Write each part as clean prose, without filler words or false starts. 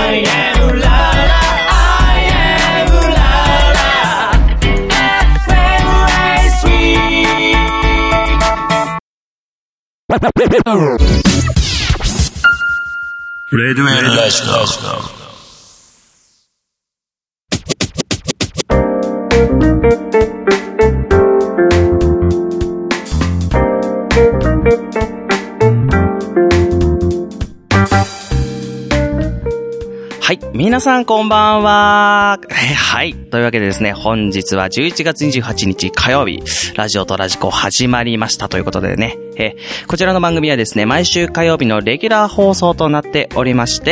I am la la I am la la FM レデュエルラジオ。 はい。皆さんこんばんは。はい。というわけでですね、本日は11月28日火曜日、ラジオとラジコ始まりましたということでね、こちらの番組はですね、毎週火曜日のレギュラー放送となっておりまして、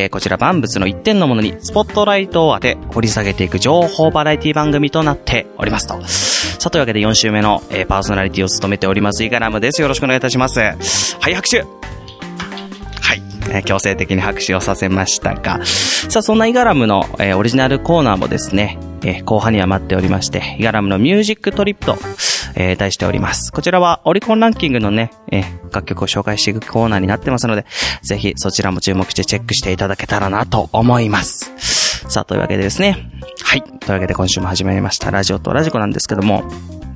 こちら万物の一点のものにスポットライトを当て、掘り下げていく情報バラエティ番組となっておりますと。さあ、というわけで4週目の、パーソナリティを務めております、イガラムです。よろしくお願いいたします。はい、拍手。強制的に拍手をさせましたが、さあそんなイガラムの、オリジナルコーナーもですね、後半には待っておりまして、イガラムのミュージックトリップと、題しております。こちらはオリコンランキングのね、楽曲を紹介していくコーナーになってますので、ぜひそちらも注目してチェックしていただけたらなと思います。さあというわけでですね、はい、というわけで今週も始まりましたラジオとラジコなんですけども、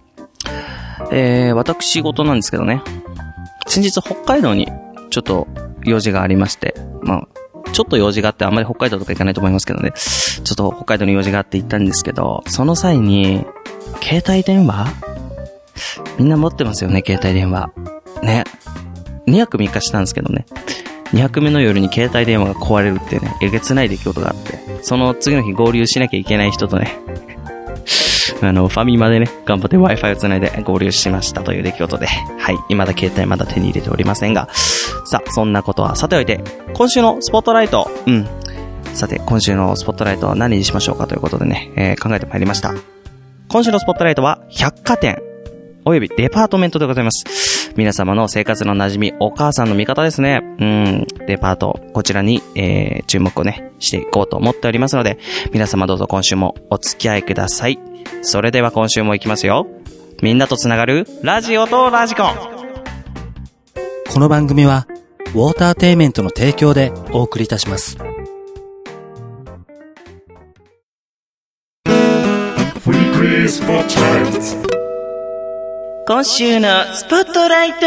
私事なんですけどね、先日北海道にちょっと用事がありまして、ちょっと用事があってあんまり北海道とか行かないと思いますけどね、ちょっと北海道に用事があって行ったんですけど、その際に、携帯電話みんな持ってますよね、携帯電話。ね。2泊3日したんですけどね。2泊目の夜に携帯電話が壊れるってね、えげつない出来事があって、その次の日合流しなきゃいけない人とね、ファミマでね、頑張って Wi-Fi をつないで合流しましたという出来事で、はい、未だ携帯まだ手に入れておりませんが、さあ、そんなことはさておいて、今週のスポットライト、さて、今週のスポットライトは何にしましょうかということでね、考えてまいりました。今週のスポットライトは、百貨店、およびデパートメントでございます。皆様の生活の馴染み、お母さんの味方ですね。デパート、こちらに、注目をね、していこうと思っておりますので、皆様どうぞ今週もお付き合いください。それでは今週も行きますよ。みんなとつながるラジオとラジコン。 この番組はウォーターテイメントの提供でお送りいたします。 今週のスポットライト。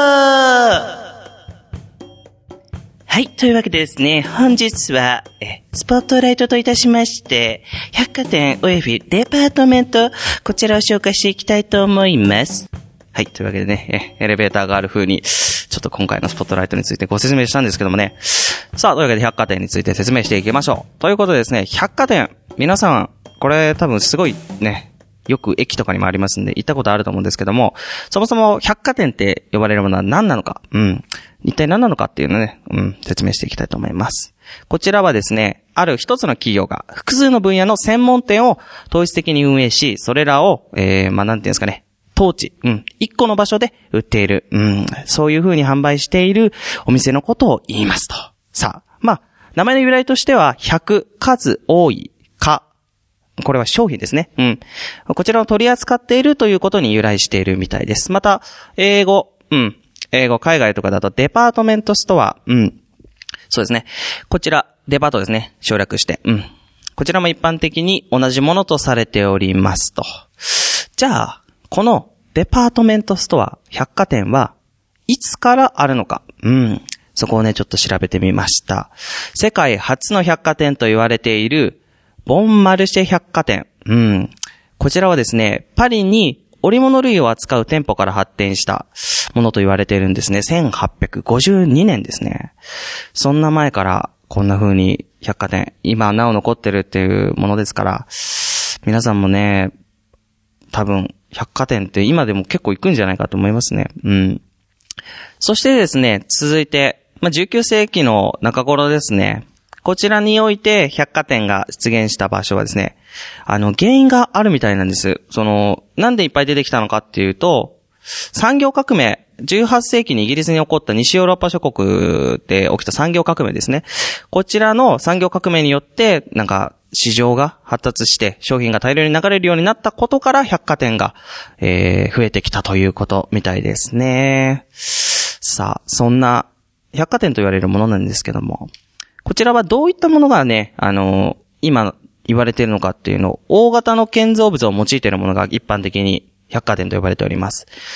はい、というわけでですね、本日はスポットライトといたしまして、百貨店およびデパートメント、こちらを紹介していきたいと思います。はい、というわけでね、エレベーターがある風に、ちょっと今回のスポットライトについてご説明したんですけどもね。さあ、というわけで百貨店について説明していきましょう。ということでですね、百貨店、皆さん、これ多分すごいね、よく駅とかにもありますんで、行ったことあると思うんですけども、そもそも百貨店って呼ばれるものは何なのか、一体何なのかっていうのね、説明していきたいと思います。こちらはですね、ある一つの企業が複数の分野の専門店を統一的に運営し、それらを、なんていうんですかね、統治、一個の場所で売っている、そういう風に販売しているお店のことを言いますと。さあ、名前の由来としては、百、数多い、か、これは商品ですね。こちらを取り扱っているということに由来しているみたいです。また、英語、海外とかだとデパートメントストア、そうですね。こちら、デパートですね。省略して、こちらも一般的に同じものとされておりますと。じゃあ、このデパートメントストア、百貨店はいつからあるのか。そこをね、ちょっと調べてみました。世界初の百貨店と言われている、ボンマルシェ百貨店。こちらはですね、パリに織物類を扱う店舗から発展したものと言われているんですね。1852年ですね。そんな前からこんな風に百貨店、今なお残ってるっていうものですから、皆さんもね、多分百貨店って今でも結構行くんじゃないかと思いますね。そしてですね、続いて、19世紀の中頃ですね。こちらにおいて百貨店が出現した場所はですね、原因があるみたいなんです。なんでいっぱい出てきたのかっていうと、産業革命、18世紀にイギリスに起こった西ヨーロッパ諸国で起きた産業革命ですね。こちらの産業革命によって、市場が発達して商品が大量に流れるようになったことから百貨店が、増えてきたということみたいですね。さあ、そんな百貨店と言われるものなんですけども、 こちらはどういったものがね、今言われているのかっていうのを、大型の建造物を用いているものが一般的に百貨店と呼ばれております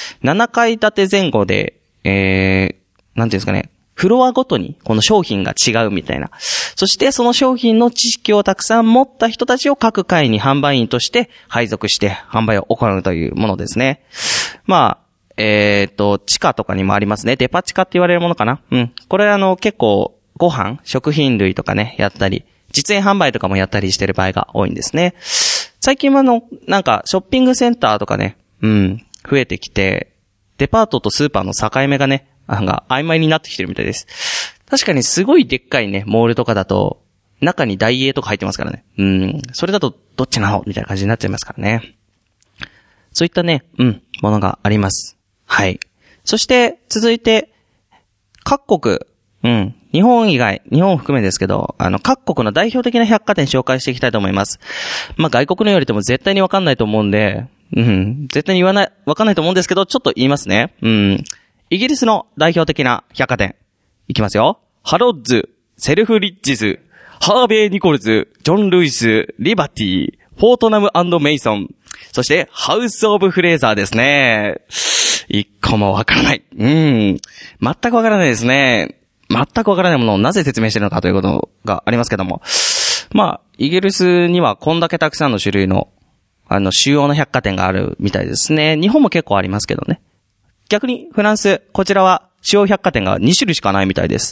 。7階建て前後で、なんていうんですかね、フロアごとにこの商品が違うみたいな。そしてその商品の知識をたくさん持った人たちを各階に販売員として配属して販売を行うというものですね。まあ、地下とかにもありますね。デパ地下って言われるものかな。うん。これ結構ご飯、食品類とかね、やったり、実演販売とかもやったりしてる場合が多いんですね。最近はなんかショッピングセンターとかね、増えてきて、デパートとスーパーの境目がね、曖昧になってきてるみたいです。確かにすごいでっかいね、モールとかだと、中にダイエーとか入ってますからね。それだとどっちなのみたいな感じになっちゃいますからね。そういったね、ものがあります。はい。そして、続いて、各国、日本以外、日本を含めですけど、各国の代表的な百貨店紹介していきたいと思います。まあ、外国の言われても絶対にわかんないと思うんで、絶対にわかんないと思うんですけど、ちょっと言いますね。イギリスの代表的な百貨店。いきますよ。ハロッズ、セルフリッジズ、ハーベイ・ニコルズ、ジョン・ルイス、リバティ、フォートナム&メイソン、そしてハウス・オブ・フレーザーですね。一個もわからない。全くわからないですね。全くわからないものをなぜ説明しているのかということがありますけども。まあ、イギリスにはこんだけたくさんの種類の、主要な百貨店があるみたいですね。日本も結構ありますけどね。逆にフランス、こちらは主要百貨店が2種類しかないみたいです。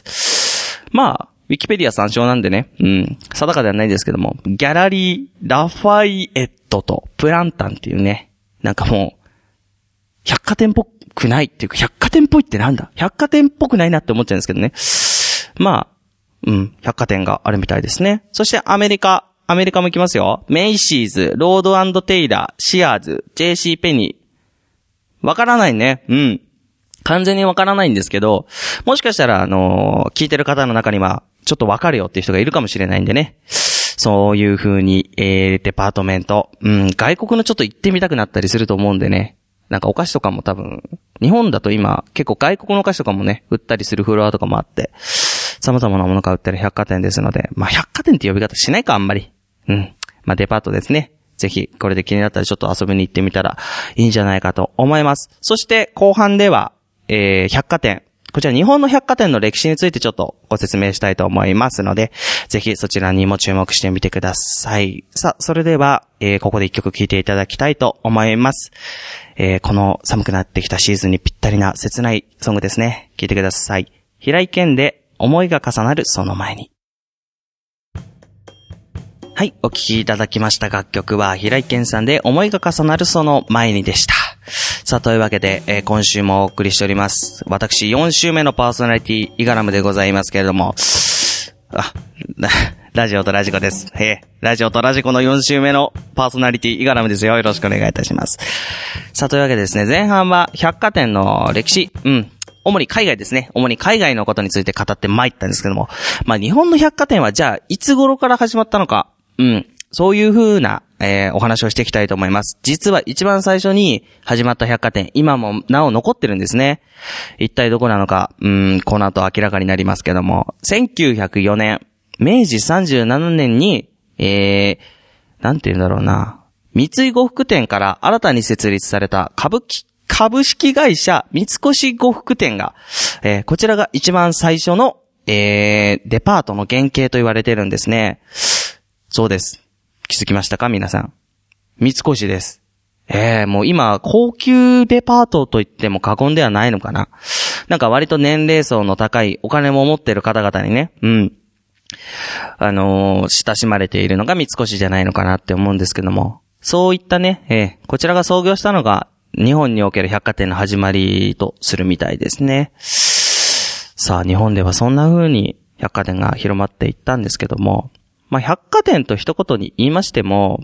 まあ、ウィキペディア参照なんでね、定かではないですけども、ギャラリー、ラファイエットとプランタンっていうね、なんかもう、百貨店っぽくないっていうか、百貨店っぽいってなんだ？百貨店っぽくないなって思っちゃうんですけどね。まあ、百貨店があるみたいですね。そしてアメリカも行きますよ。メイシーズ、ロード&テイラー、シアーズ、JC ペニー。わからないね。完全にわからないんですけど、もしかしたら、聞いてる方の中には、ちょっとわかるよっていう人がいるかもしれないんでね。そういう風に、デパートメント、外国のちょっと行ってみたくなったりすると思うんでね。なんかお菓子とかも多分、日本だと今、結構外国のお菓子とかもね、売ったりするフロアとかもあって、様々なものが売ってる百貨店ですので、まあ百貨店って呼び方しないか、あんまり。まあデパートですね。ぜひ、これで気になったらちょっと遊びに行ってみたらいいんじゃないかと思います。そして後半では、百貨店。こちら日本の百貨店の歴史についてちょっとご説明したいと思いますので、ぜひそちらにも注目してみてください。さあ、それでは、ここで一曲聴いていただきたいと思います。この寒くなってきたシーズンにぴったりな切ないソングですね。聴いてください。平井堅で思いが重なるその前に。はい、お聴きいただきました楽曲は平井堅さんで思いが重なるその前にでした。さあ、というわけで、今週もお送りしております。私4週目のパーソナリティイガラムでございますけれども、ラジオとラジコです。ラジオとラジコの4週目のパーソナリティイガラムですよ。よろしくお願いいたします。さあ、というわけでですね、前半は百貨店の歴史、主に海外ですね。主に海外のことについて語って参ったんですけども、まあ日本の百貨店はじゃあいつ頃から始まったのか、そういう風な、お話をしていきたいと思います。実は一番最初に始まった百貨店、今もなお残ってるんですね。一体どこなのか、この後明らかになりますけども、1904年、明治37年に、なんて言うんだろうな、三井呉服店から新たに設立された株式会社三越呉服店が、こちらが一番最初の、デパートの原型と言われているんですね。そうです。気づきましたか皆さん。三越です。もう今、高級デパートと言っても過言ではないのかな。なんか割と年齢層の高いお金も持っている方々にね、親しまれているのが三越じゃないのかなって思うんですけども、そういったね、こちらが創業したのが日本における百貨店の始まりとするみたいですね。さあ、日本ではそんな風に百貨店が広まっていったんですけども、まあ、百貨店と一言に言いましても、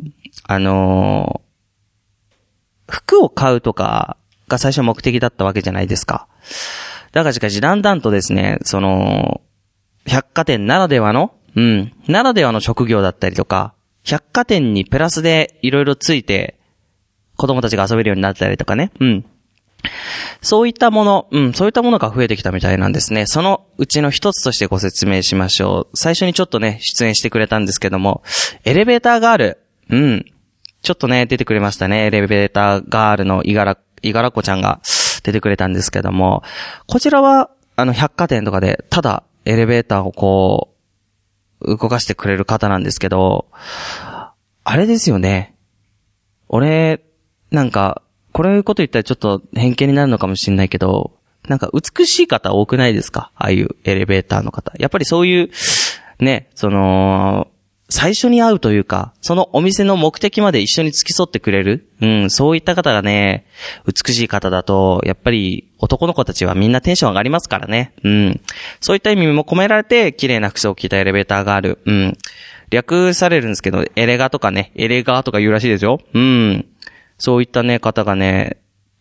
服を買うとかが最初目的だったわけじゃないですか。だがしかしだんだんとですね、百貨店ならではの職業だったりとか、百貨店にプラスでいろいろついて子供たちが遊べるようになったりとかね、 そういったものが増えてきたみたいなんですね。そのうちの一つとしてご説明しましょう。最初にちょっとね、出演してくれたんですけども、エレベーターガール。ちょっとね、出てくれましたね。エレベーターガールのいがらこちゃんが出てくれたんですけども、こちらは、百貨店とかで、ただ、エレベーターをこう、動かしてくれる方なんですけど、あれですよね。俺、なんか、これいうこと言ったらちょっと偏見になるのかもしれないけど、なんか美しい方多くないですか？ああいうエレベーターの方。やっぱりそういう、ね、最初に会うというか、そのお店の目的まで一緒に付き添ってくれる。そういった方がね、美しい方だと、やっぱり男の子たちはみんなテンション上がりますからね。そういった意味も込められて、綺麗な服装を着たエレベーターがある。略されるんですけど、エレガとかね、エレガーとか言うらしいですよ。そういったね、方がね、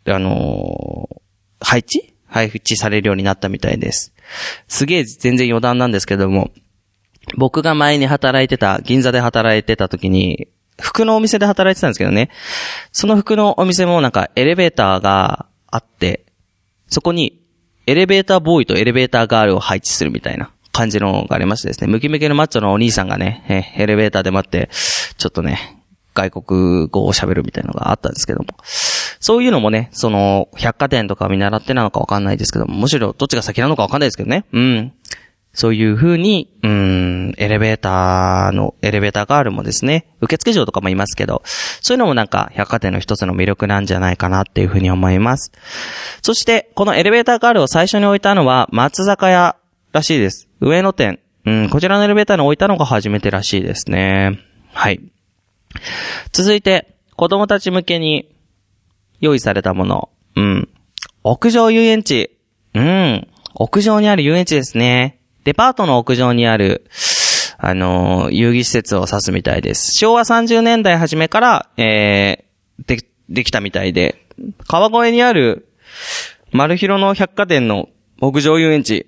配置されるようになったみたいです。すげえ全然余談なんですけども、僕が前に銀座で働いてた時に、服のお店で働いてたんですけどね、その服のお店もなんかエレベーターがあって、そこにエレベーターボーイとエレベーターガールを配置するみたいな感じのがありましてですね、ムキムキのマッチョのお兄さんがね、エレベーターで待って、ちょっとね、外国語を喋るみたいなのがあったんですけども。そういうのもね、百貨店とか見習ってなのかわかんないですけども、むしろどっちが先なのかわかんないですけどね。そういう風に、エレベーターガールもですね、受付嬢とかもいますけど、そういうのもなんか百貨店の一つの魅力なんじゃないかなっていう風に思います。そして、このエレベーターガールを最初に置いたのは松坂屋らしいです。上野店。こちらのエレベーターに置いたのが初めてらしいですね。はい。続いて、子供たち向けに用意されたもの。屋上遊園地。屋上にある遊園地ですね。デパートの屋上にある、遊戯施設を指すみたいです。昭和30年代初めから、できたみたいで、川越にある、丸広の百貨店の屋上遊園地。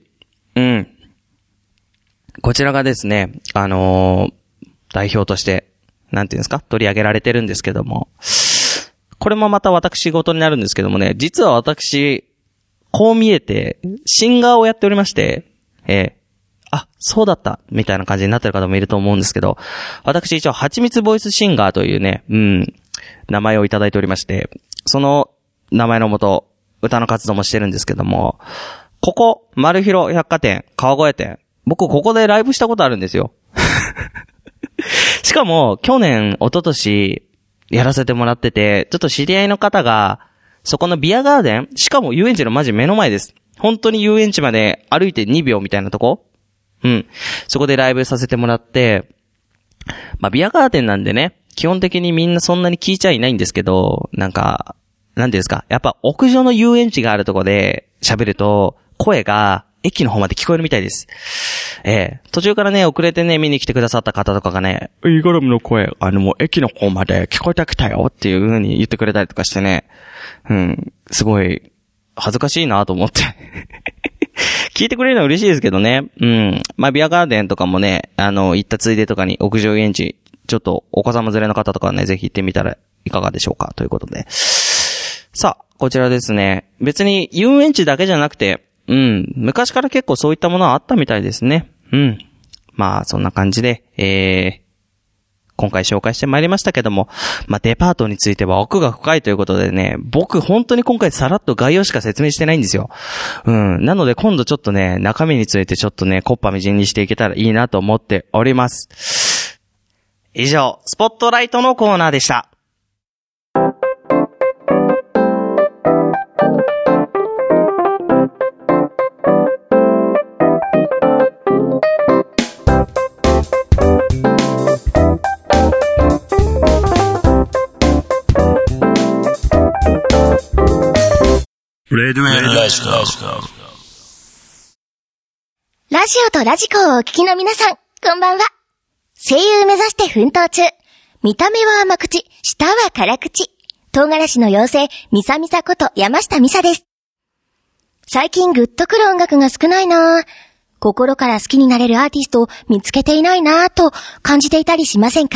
こちらがですね、代表として、なんていうんですか、取り上げられてるんですけども、これもまた私事になるんですけどもね、実は私、こう見えて、シンガーをやっておりまして、そうだった、みたいな感じになってる方もいると思うんですけど、私一応、はちみつボイスシンガーというね、名前をいただいておりまして、その名前のもと、歌の活動もしてるんですけども、ここ、丸広百貨店、川越店、僕ここでライブしたことあるんですよ。しかも、去年、一昨年、やらせてもらってて、ちょっと知り合いの方が、そこのビアガーデン、しかも遊園地のマジ目の前です。本当に遊園地まで歩いて2秒みたいなとこ？そこでライブさせてもらって、ビアガーデンなんでね、基本的にみんなそんなに聞いちゃいないんですけど、なんていうんですか、やっぱ屋上の遊園地があるとこで喋ると、声が駅の方まで聞こえるみたいです。途中からね、遅れてね、見に来てくださった方とかがね、イゴルムの声、もう駅の方まで聞こえてきたよっていう風に言ってくれたりとかしてね、すごい、恥ずかしいなと思って。聞いてくれるのは嬉しいですけどね。ビアガーデンとかもね、行ったついでとかに屋上遊園地、ちょっとお子様連れの方とかはね、ぜひ行ってみたらいかがでしょうかということで。さあ、こちらですね。別に遊園地だけじゃなくて、昔から結構そういったものはあったみたいですね。そんな感じで、今回紹介してまいりましたけども、デパートについては奥が深いということでね、僕本当に今回さらっと概要しか説明してないんですよ。なので今度ちょっとね、中身についてちょっとね、こっぱみじんにしていけたらいいなと思っております。以上、スポットライトのコーナーでした。 レディオラジコ。 ラジオとラジコをお聞きの皆さん、こんばんは。声優目指して奮闘中。見た目は甘口、舌は辛口。唐辛子の妖精、ミサミサこと山下美沙です。最近グッとくる音楽が少ないなぁ。心から好きになれるアーティストを見つけていないなぁと感じていたりしませんか？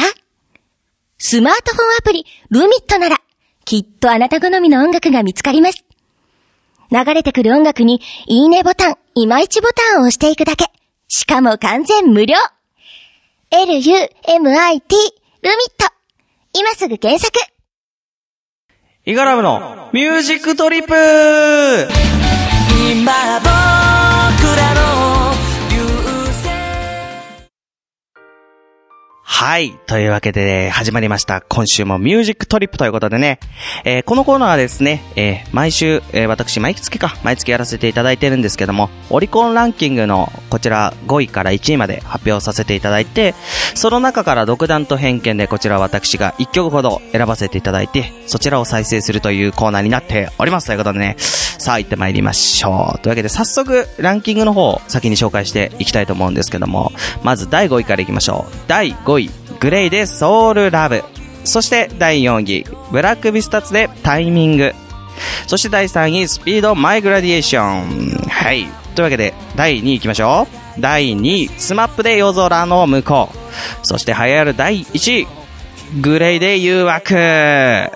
スマートフォンアプリ、ルミットなら、きっとあなた好みの音楽が見つかります。 流れてくる音楽に、いいねボタン、いまいちボタンを押していくだけ。しかも完全無料。LUMIT、ルミット。今すぐ検索。 イガラムのミュージックトリップ。 今僕らの流星。 はい。というわけで、始まりました。今週もミュージックトリップということでね、このコーナーはですね、毎週、私、毎月やらせていただいてるんですけども、オリコンランキングのこちら5位から1位まで発表させていただいて、その中から独断と偏見でこちら私が1曲ほど選ばせていただいて、そちらを再生するというコーナーになっております。ということでね、さあ行ってまいりましょう。というわけで早速ランキングの方を先に紹介していきたいと思うんですけども、まず第5位からいきましょう。第5位、グレイでソウルラブ。そして第4位、ブラックビスタッツでタイミング。そして第3位、スピードマイグラディエーション。はい。というわけで第2位いきましょう。第2位、スマップで夜空の向こう。そして栄えある第1位、グレイで誘惑。はい。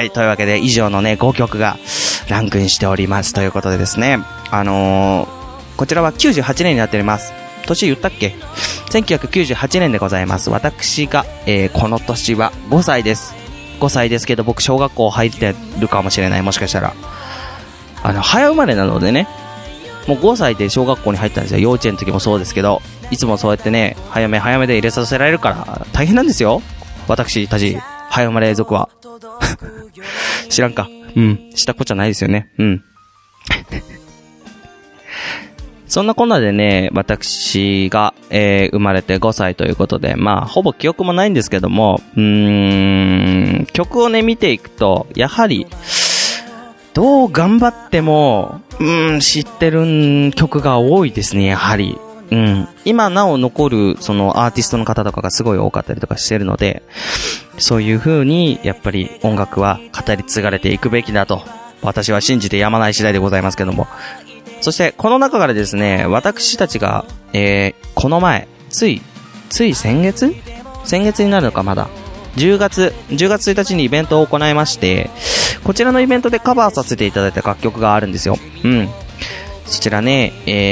というわけで以上のね、5曲がランクインしておりますということでですね、こちらは98年になっております。年言ったっけ？ 1998 年でございます。私が、この年は5歳です。5歳ですけど僕小学校入ってるかもしれない。もしかしたら早生まれなのでね、もう5歳で小学校に入ったんですよ。幼稚園の時もそうですけど、いつもそうやってね、早めで入れさせられるから大変なんですよ、私たち早生まれ族は。知らんか。したこっちゃないですよね。そんなこんなでね、私が、生まれて5歳ということで、まあほぼ記憶もないんですけども、曲をね見ていくと、やはりどう頑張っても知ってる曲が多いですね。やはり今なお残るそのアーティストの方とかがすごい多かったりとかしてるので、そういう風にやっぱり音楽は語り継がれていくべきだと私は信じてやまない次第でございますけども、そしてこの中からですね、私たちが、この前つい先月になるのか、まだ10月1日にイベントを行いまして、こちらのイベントでカバーさせていただいた楽曲があるんですよ。そちらね、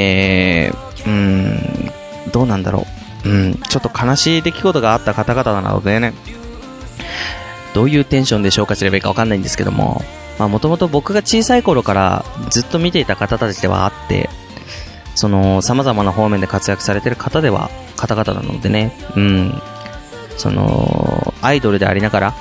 どうなんだろう。ちょっと悲しい出来事があった方々なのでね、どういうテンションで紹介すればいいかわかんないんですけども、もともと僕が小さい頃からずっと見ていた方たちではあって、その様々な方面で活躍されている方々なのでね、そのアイドルでありながら、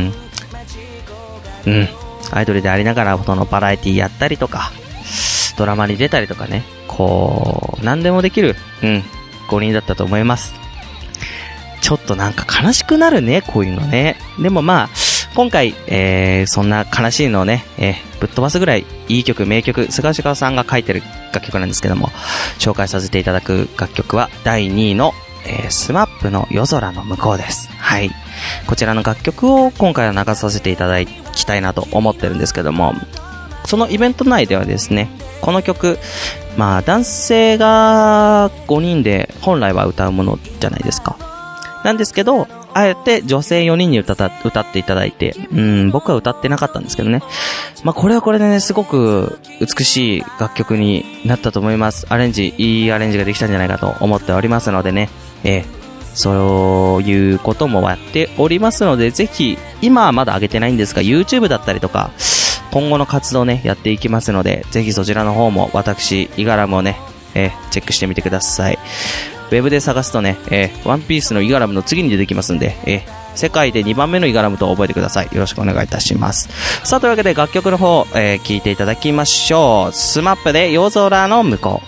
アイドルでありながらそのバラエティやったりとか、ドラマに出たりとかね、こう何でもできる5人だったと思います。ちょっとなんか悲しくなるね、こういうのね。でも今回、そんな悲しいのをね、ぶっ飛ばすぐらいいい曲、名曲、菅氏川さんが書いてる楽曲なんですけども、紹介させていただく楽曲は第2位の、スマップの夜空の向こうです。はい。こちらの楽曲を今回は流させていただきたいなと思ってるんですけども、そのイベント内ではですね、この曲、男性が5人で本来は歌うものじゃないですか。なんですけど、あえて女性4人に歌っていただいて、僕は歌ってなかったんですけどね。これはこれでね、すごく美しい楽曲になったと思います。いいアレンジができたんじゃないかと思っておりますのでね。そういうこともやっておりますので、ぜひ、今はまだ上げてないんですが、YouTube だったりとか、今後の活動ね、やっていきますので、ぜひそちらの方も私、イガラムをね、チェックしてみてください。ウェブで探すとね、ワンピースのイガラムの次に出てきますんで、世界で2番目のイガラムと覚えてください。よろしくお願いいたします。さあ、というわけで楽曲の方、聴いていただきましょう。スマップで夜空の向こう。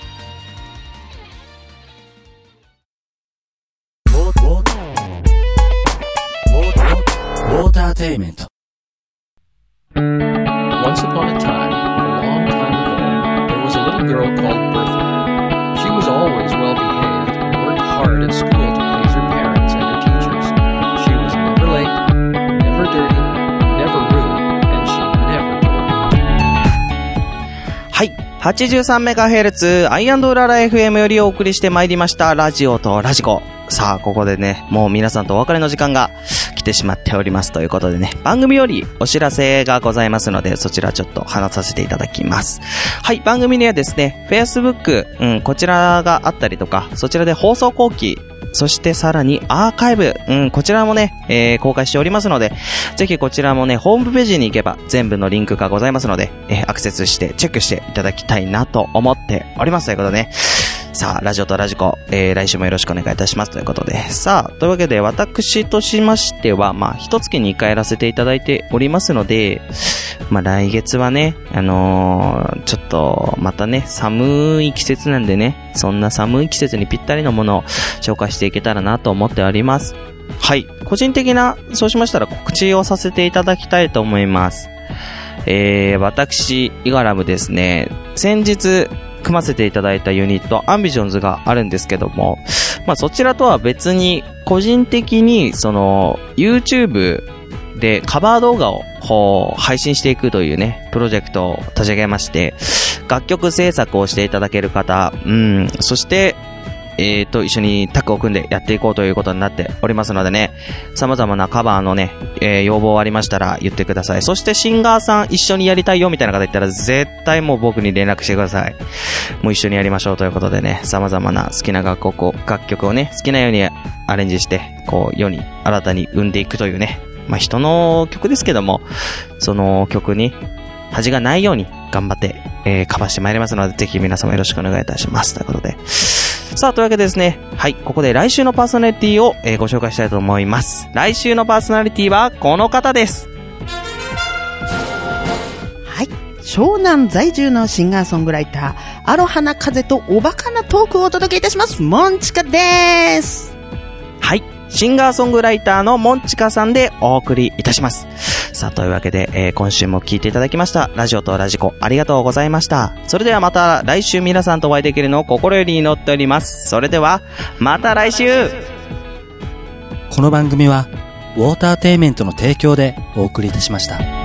ウォーターテイメント。 Once upon a time, a long time ago, there was a little girl called Bertha. She was always well behaved and worked hard at school to please her parents and her teachers. She was never late, never dirty, never rude, and she never told. はい。83MHz アイ&ウララ FM よりお送りしてまいりましたラジオとラジコ。さあ、ここでね、もう皆さんとお別れの時間が来来てしまっておりますということでね、番組よりお知らせがございますので、そちらちょっと話させていただきます。はい、番組にはですね、Facebook、こちらがあったりとか、そちらで放送後期、そしてさらにアーカイブ、こちらもね、公開しておりますので、ぜひこちらもね、ホームページに行けば全部のリンクがございますので、アクセスしてチェックしていただきたいなと思っておりますということでね。さあ、ラジオとラジコ、来週もよろしくお願いいたしますということで。さあ、というわけで私としましては、一月に1回やらせていただいておりますので、来月はね、ちょっと、またね、寒い季節なんでね、そんな寒い季節にぴったりのものを紹介していけたらなと思っております。はい。個人的な、そうしましたら告知をさせていただきたいと思います。私、イガラムですね、先日、組ませていただいたユニット、アンビジョンズがあるんですけども、そちらとは別に、個人的に、YouTube でカバー動画を配信していくというね、プロジェクトを立ち上げまして、楽曲制作をしていただける方、そして、一緒にタッグを組んでやっていこうということになっておりますのでね、様々なカバーのね、要望ありましたら言ってください。そしてシンガーさん一緒にやりたいよみたいな方いったら絶対もう僕に連絡してください。もう一緒にやりましょうということでね、様々な好きな楽曲をね、好きなようにアレンジして、世に新たに生んでいくというね、人の曲ですけども、その曲に恥がないように頑張って、カバーしてまいりますので、ぜひ皆様よろしくお願いいたします。ということで。さあ、というわけでですね、はい、ここで来週のパーソナリティを、ご紹介したいと思います。来週のパーソナリティはこの方です。 はい、湘南在住のシンガーソングライター、アロハな風とおバカなトークをお届けいたします。モンチカです。 はい、シンガーソングライターのモンチカさんでお送りいたします。さあ、というわけで、今週も聞いていただきましたラジオとラジコありがとうございました。それではまた来週皆さんとお会いできるのを心より祈っております。それではまた来週。 この番組はウォーターテイメントの提供でお送りいたしました。